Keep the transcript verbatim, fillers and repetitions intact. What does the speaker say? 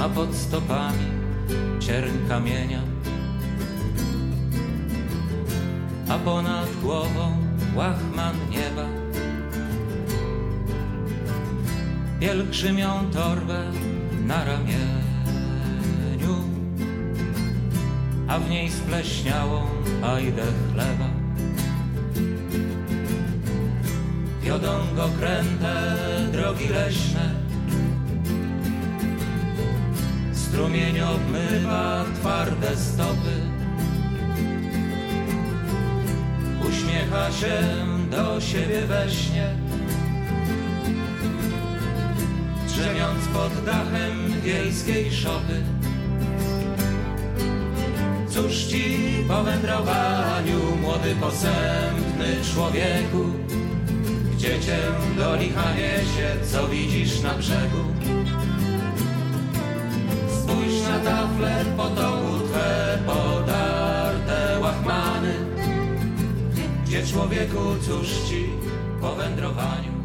a pod stopami cierń kamienia, a ponad głową łachman nieba. Pielgrzymią torbę na ramieniu, a w niej spleśniałą ajdę chleba. Wiodą go kręte drogi leśne, strumień obmywa twarde stopy. Uśmiecha się do siebie we śnie, drzemiąc pod dachem wiejskiej szopy. Cóż ci po wędrowaniu, młody posępny człowieku, gdzie cię do licha niesie, co widzisz na brzegu? Spójrz na tafle potoku twe podarte łachmany, gdzie człowieku, cóż ci po wędrowaniu?